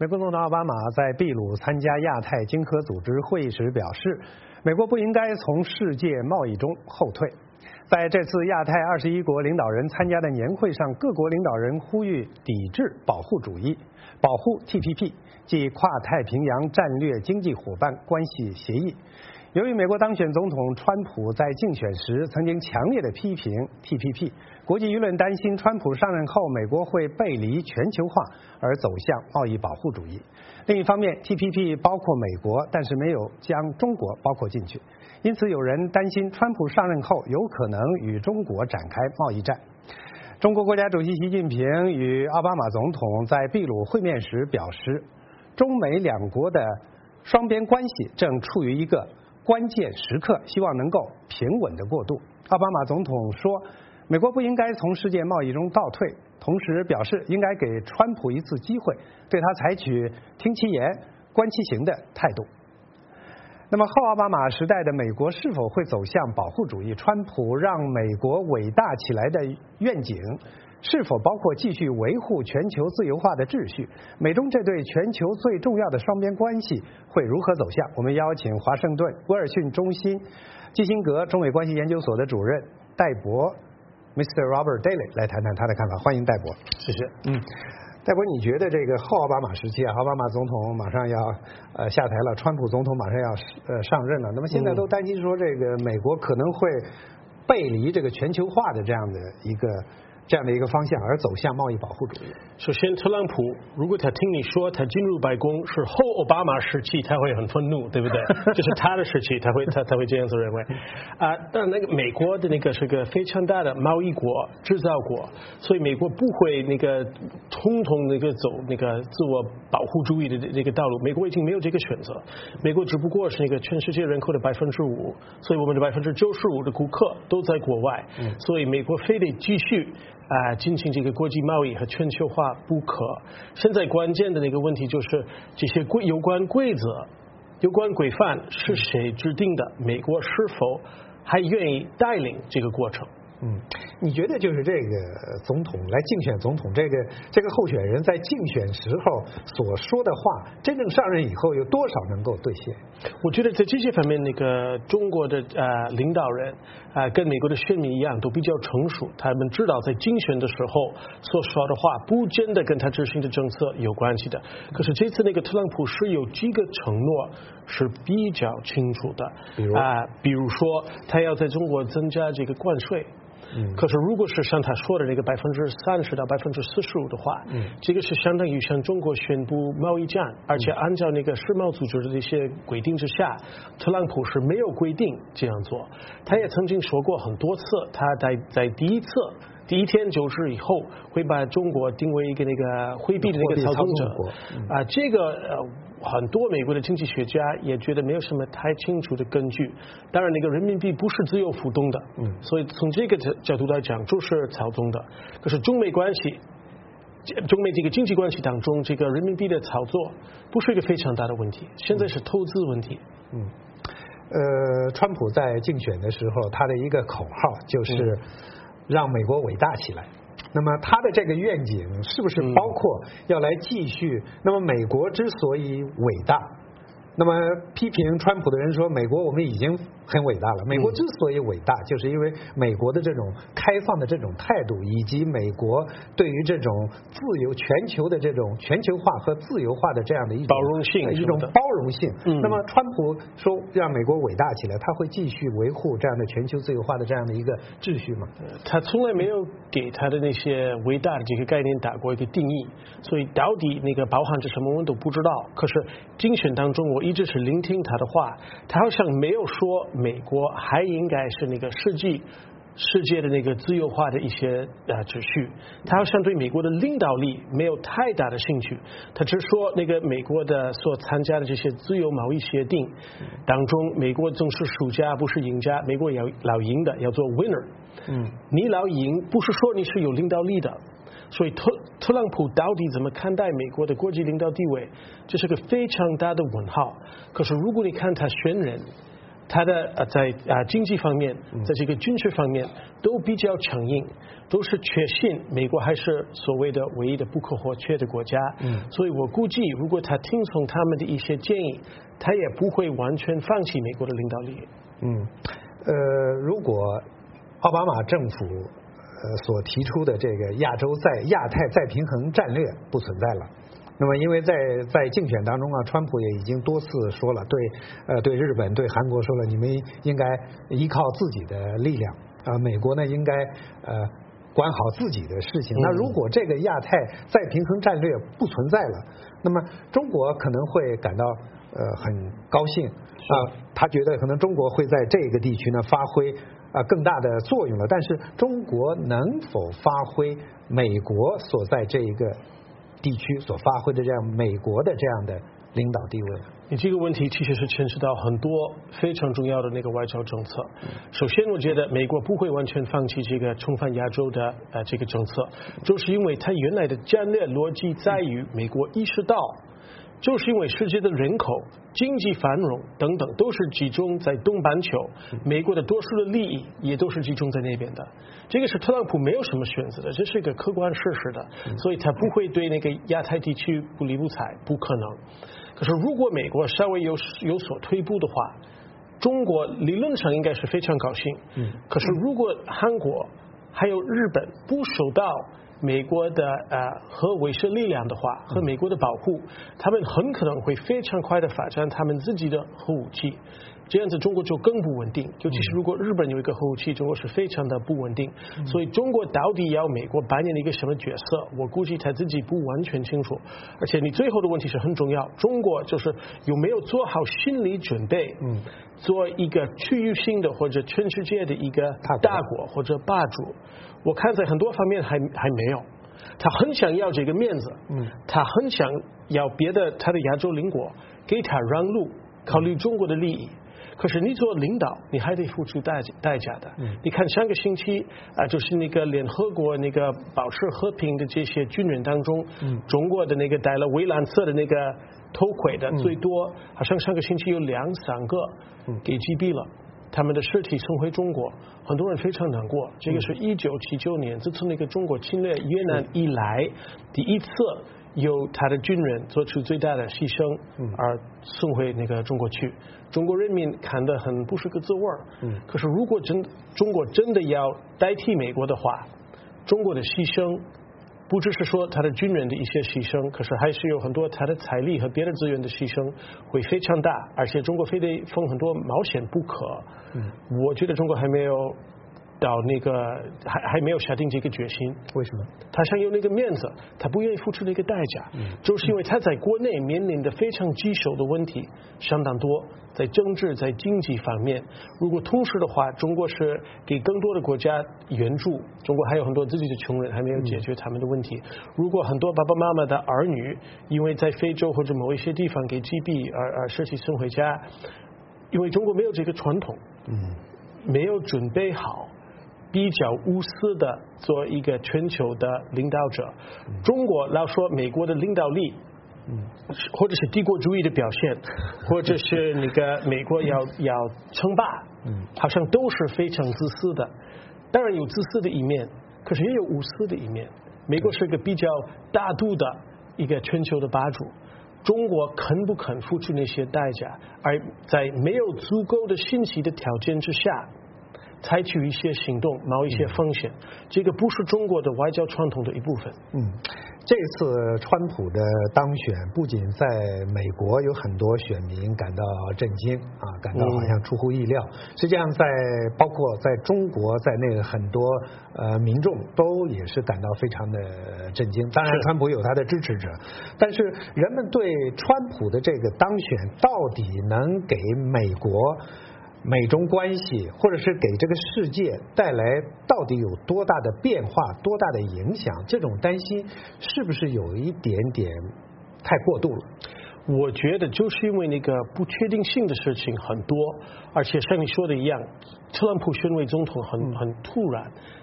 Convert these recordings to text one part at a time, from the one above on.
美国总统奥巴马在秘鲁参加亚太经合组织会议时表示，美国不应该从世界贸易中后退。在这次亚太21国领导人参加的年会上，各国领导人呼吁抵制保护主义，保护 TPP， 即跨太平洋战略经济伙伴关系协议。由于美国当选总统川普在竞选时曾经强烈的批评 TPP， 国际舆论担心川普上任后美国会背离全球化而走向贸易保护主义。另一方面 ，TPP 包括美国，但是没有将中国包括进去，因此有人担心川普上任后有可能与中国展开贸易战。中国国家主席习近平与奥巴马总统在秘鲁会面时表示，中美两国的双边关系正处于一个关键时刻，希望能够平稳的过渡。奥巴马总统说，美国不应该从世界贸易中倒退，同时表示应该给川普一次机会，对他采取听其言观其行的态度。那么后奥巴马时代的美国是否会走向保护主义？川普让美国伟大起来的愿景是否包括继续维护全球自由化的秩序？美中这对全球最重要的双边关系会如何走向？我们邀请华盛顿威尔逊中心基辛格中美关系研究所的主任戴博 Mr. Robert Daly 来谈谈他的看法。欢迎戴博。 谢谢。 戴博，你觉得这个后奥巴马时期啊，奥巴马总统马上要下台了，川普总统马上要上任了，那么现在都担心说这个美国可能会背离这个全球化的这样的一个方向，而走向贸易保护主义。 首先，特朗普如果他听你说他进入白宫是后奥巴马时期，他会很愤怒，对不对？这是他的时期，他会这样子认为。但那个美国的那个是个非常大的贸易国、制造国，所以美国不会那个统那个走那个自我保护主义的这个道路。美国已经没有这个选择，美国只不过是那个全世界人口的5%，所以我们的95%的顾客都在国外，所以美国非得继续进行这个国际贸易和全球化不可。现在关键的那个问题就是这些有关规则、有关规范是谁制定的？美国是否还愿意带领这个过程？ 你觉得就是这个总统来竞选总统，这个候选人在竞选时候所说的话，真正上任以后有多少能够兑现？ 我觉得在这些方面，那个中国的领导人跟美国的选民一样，都比较成熟，他们知道在竞选的时候所说的话，不见得跟他执行的政策有关系的。可是这次那个特朗普是有几个承诺是比较清楚的，比如说他要在中国增加这个关税。可是如果是像他说的那个30%到45%的话，这个是相当于向中国宣布贸易战，而且按照那个世贸组织的这些规定之下，特朗普是没有规定这样做。他也曾经说过很多次，他在第一天9日以后会把中国定为一个那个货币的那个操纵者。这个很多美国的经济学家也觉得没有什么太清楚的根据。当然，那个人民币不是自由浮动的，所以从这个角度来讲，就是操纵的。可是中美这个经济关系当中，这个人民币的操作不是一个非常大的问题，现在是投资问题。 川普在竞选的时候，他的一个口号就是让美国伟大起来。那么他的这个愿景是不是包括要来继续？那么美国之所以伟大，那么批评川普的人说，美国我们已经很伟大了。美国之所以伟大，就是因为美国的这种开放的这种态度，以及美国对于这种自由全球的这种全球化和自由化的这样的一种包容性。 那么川普说让美国伟大起来，他会继续维护这样的全球自由化的这样的一个秩序吗？ 他从来没有给他的那些伟大的这个概念打过一个定义，所以到底那个包含着什么我们都不知道。可是竞选当中我一直是聆听他的话，他好像没有说美国还应该是那个世界的那个自由化的一些秩序，他好像对美国的领导力没有太大的兴趣。他只说那个美国的所参加的这些自由贸易协定当中，美国总是输家不是赢家，美国要老赢的，要做 winner。你老赢不是说你是有领导力的。所以特朗普到底怎么看待美国的国际领导地位，这是个非常大的问号。可是如果你看他选人， 他的在经济方面，在这个军事方面都比较强硬，都是确信美国还是所谓的唯一的不可或缺的国家。所以我估计，如果他听从他们的一些建议，他也不会完全放弃美国的领导力。 如果奥巴马政府所提出的这个亚太再平衡战略不存在了。那么，因为在竞选当中啊，川普也已经多次说了，对日本、对韩国说了，你们应该依靠自己的力量啊，美国呢应该管好自己的事情。那如果这个亚太再平衡战略不存在了，那么中国可能会感到很高兴啊，他觉得可能中国会在这个地区呢发挥更大的作用了。但是中国能否发挥美国所在这一个地区所发挥的这样美国的这样的领导地位？ 你这个问题其实是牵涉到很多非常重要的那个外交政策。首先，我觉得美国不会完全放弃这个重返亚洲的这个政策，就是因为它原来的战略逻辑在于美国意识到，就是因为世界的人口、经济繁荣等等都是集中在东半球，美国的多数的利益也都是集中在那边的。这个是特朗普没有什么选择的，这是一个客观事实的，所以他不会对那个亚太地区不理不睬，不可能。可是如果美国稍微有所退步的话，中国理论上应该是非常高兴。可是如果韩国还有日本不受到美国的核威慑力量的话，和美国的保护，他们很可能会非常快的发展他们自己的核武器，这样子中国就更不稳定。尤其是如果日本有一个核武器，中国是非常的不稳定。所以中国到底要美国扮演一个什么角色，我估计他自己不完全清楚。而且你最后的问题是很重要，中国就是有没有做好心理准备，做一个区域性的或者全世界的一个大国或者霸主。我看在很多方面还没有，他很想要这个面子，他很想要他的亚洲邻国给他让路，考虑中国的利益。可是你做领导，你还得付出代价的。你看上个星期就是那个联合国那个保持和平的这些军人当中，中国的那个戴了蔚蓝色的那个头盔的最多，好像上个星期有2-3个给击毙了。他们的尸体送回中国，很多人非常难过。这个是1979年，自从那个中国侵略越南以来，第一次有他的军人做出最大的牺牲，而送回那个中国去。中国人民看得很不是个滋味儿。可是如果中国真的要代替美国的话，中国的牺牲不只是说他的军人的一些牺牲，可是还是有很多他的财力和别的资源的牺牲会非常大，而且中国非得封很多冒险不可。我觉得中国还没有到那个还没有下定这个决心。 为什么？ 他想有那个面子，他不愿意付出那个代价，就是因为他在国内面临的非常棘手的问题相当多，在政治、在经济方面。如果同时的话，中国是给更多的国家援助，中国还有很多自己的穷人还没有解决他们的问题。如果很多爸爸妈妈的儿女因为在非洲或者某一些地方给击毙而失去送回家，因为中国没有这个传统，没有准备好，比较无私的做一个全球的领导者。中国老说美国的领导力，或者是帝国主义的表现，或者是那个美国要称霸，好像都是非常自私的。当然有自私的一面，可是也有无私的一面。美国是一个比较大度的一个全球的霸主，中国肯不肯付出那些代价，而在没有足够的信息的条件之下采取一些行动，冒一些风险，这个不是中国的外交传统的一部分。 这次川普的当选，不仅在美国有很多选民感到震惊感到好像出乎意料，实际上包括在中国在内的很多民众都也是感到非常的震惊。当然川普有他的支持者，但是人们对川普的这个当选到底能给美中关系，或者是给这个世界带来到底有多大的变化、多大的影响，这种担心是不是有一点点太过度了？ 我觉得就是因为那个不确定性的事情很多，而且像你说的一样，特朗普选为总统很突然，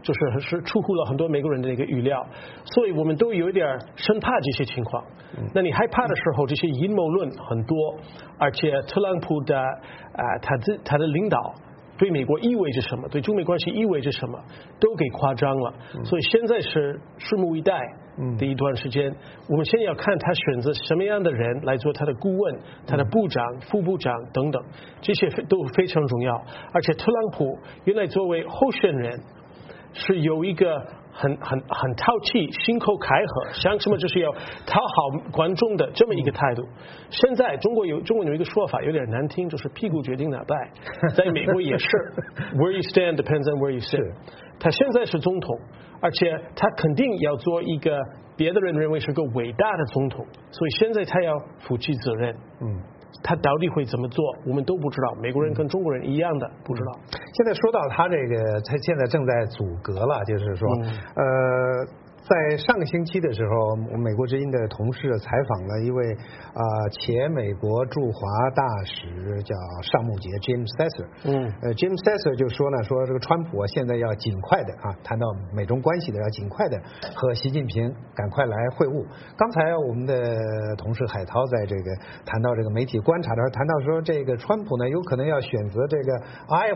是出乎了很多美国人的一个预料，所以我们都有一点生怕这些情况。那你害怕的时候，这些阴谋论很多，而且特朗普的他的领导对美国意味着什么，对中美关系意味着什么，都给夸张了。所以现在是拭目以待的一段时间。我们现在要看他选择什么样的人来做他的顾问、他的部长、副部长等等，这些都非常重要。而且特朗普原来作为候选人是有一个很淘气、心口开河，想什么就是要讨好观众的这么一个态度。现在中国有一个说法有点难听，就是屁股决定脑袋。在美国也是，where you stand depends on where you sit。他现在是总统，而且他肯定要做一个别的人认为是个伟大的总统，所以现在他要负起责任。他到底会怎么做，我们都不知道。美国人跟中国人一样的不知道。 现在说到他这个，他现在正在阻隔了，就是说，在上个星期的时候，美国之音的同事采访了一位前美国驻华大使叫尚木杰 Jim Sasser。Jim Sasser 就说呢，说这个川普现在要尽快的谈到美中关系的，要尽快的和习近平赶快来会晤。刚才我们的同事海涛在这个谈到这个媒体观察的时候，谈到说这个川普呢有可能要选择这个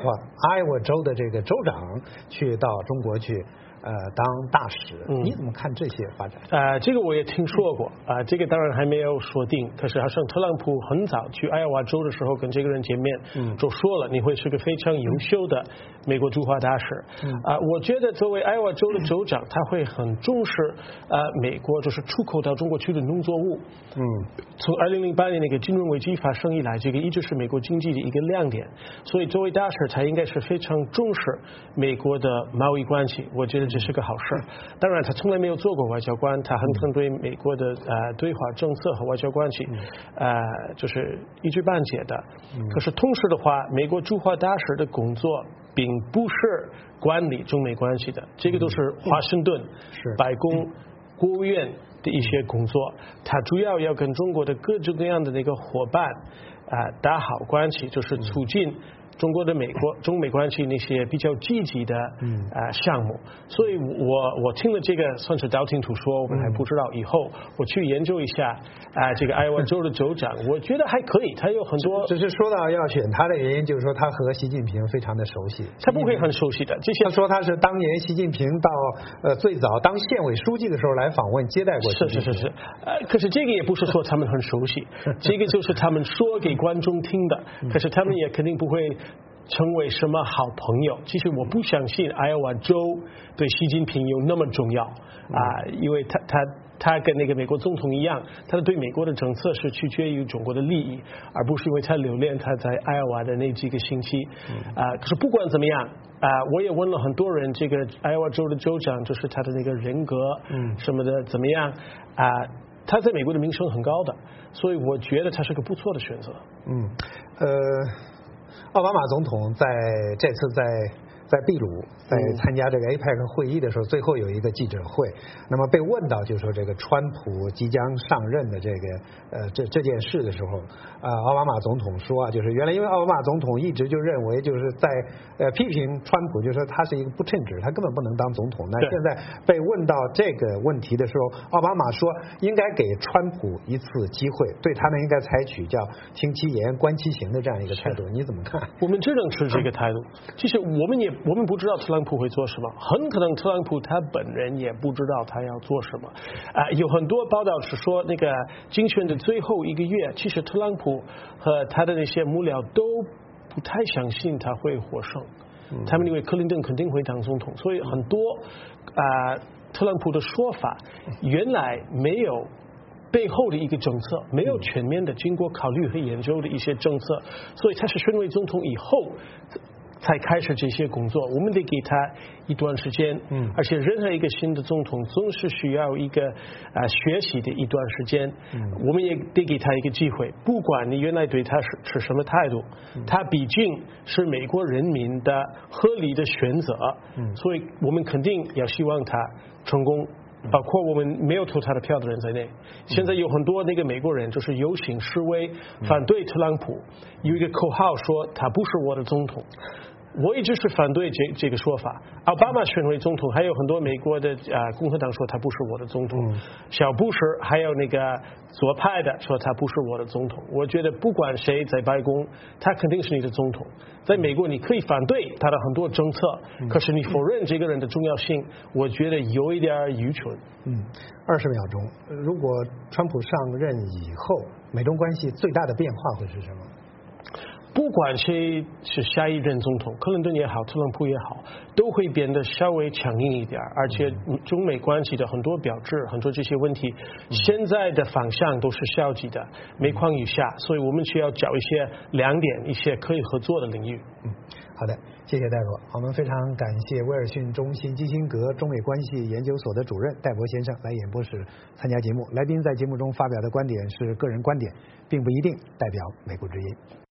Iowa州的这个州长去到中国去。当大使，你怎么看这些发展？ 这个我也听说过这个当然还没有说定。可是好像特朗普很早去艾奥瓦州的时候跟这个人见面，就说了你会是个非常优秀的美国驻华大使。我觉得作为艾奥瓦州的州长，他会很重视美国就是出口到中国去的农作物。从2008年那个金融危机发生以来，这个一直是美国经济的一个亮点。所以作为大使，他应该是非常重视美国的贸易关系。我觉得这是个好事。当然他从来没有做过外交官，他很对美国的对华政策和外交关系就是一知半解的。可是同时的话，美国驻华大使的工作并不是管理中美关系的，这个都是华盛顿、白宫、国务院的一些工作。他主要要跟中国的各种各样的那个伙伴打好关系，就是促进中国的中美关系那些比较积极的项目。所以我听了这个算是道听途说，我们还不知道，以后我去研究一下这个艾奥瓦州的州长，我觉得还可以。他有很多， 只是说到要选他的原因，就是说他和习近平非常的熟悉。 他不会很熟悉的，这些他说他是当年习近平到最早当县委书记的时候来访问接待过习近平。 是可是这个也不是说他们很熟悉，这个就是他们说给观众听的。可是他们也肯定不会成为什么好朋友。其实我不相信艾奥瓦州对习近平有那么重要因为他跟那个美国总统一样，他对美国的政策是取决于中国的利益，而不是因为他留恋他在艾奥瓦的那几个星期可是不管怎么样我也问了很多人，这个艾奥瓦州的州长就是他的那个人格什么的怎么样他在美国的名声很高的，所以我觉得他是个不错的选择。 奥巴马总统这次在秘鲁在参加这个 APEC 会议的时候，最后有一个记者会，那么被问到就是说这个川普即将上任的这件事的时候奥巴马总统说就是原来因为奥巴马总统一直就认为就是在批评川普，就是说他是一个不称职，他根本不能当总统。那现在被问到这个问题的时候，奥巴马说应该给川普一次机会，对他呢应该采取叫听其言观其行的这样一个态度。你怎么看？ 我们只能是这个态度。其实我们不知道特朗普会做什么，很可能特朗普他本人也不知道他要做什么有很多报道是说那个竞选的最后一个月，其实特朗普和他的那些幕僚都不太相信他会获胜他们认为克林顿肯定会当总统，所以很多特朗普的说法原来没有背后的一个政策，没有全面的经过考虑和研究的一些政策，所以他是选为总统以后才开始这些工作。我们得给他一段时间而且任何一个新的总统总是需要一个学习的一段时间我们也得给他一个机会，不管你原来对他是什么态度他毕竟是美国人民的合理的选择所以我们肯定要希望他成功，包括我们没有投他的票的人在内。现在有很多那个美国人就是游行示威反对特朗普，有一个口号说他不是我的总统。 我一直是反对这个说法。奥巴马选为总统，还有很多美国的共和党说他不是我的总统，小布什还有那个左派的说他不是我的总统。我觉得不管谁在白宫，他肯定是你的总统。在美国，你可以反对他的很多政策，可是你否认这个人的重要性，我觉得有一点愚蠢。 20秒钟，如果川普上任以后，美中关系最大的变化会是什么？ 不管谁是下一任总统，克林顿也好，特朗普也好，都会变得稍微强硬一点，而且中美关系的很多标志，很多这些问题，现在的方向都是消极的，每况愈下，所以我们需要找一些亮点，一些可以合作的领域。 好的，谢谢戴博。我们非常感谢威尔逊中心基辛格中美关系研究所的主任戴博先生来演播室参加节目。来宾在节目中发表的观点是个人观点，并不一定代表美国之音。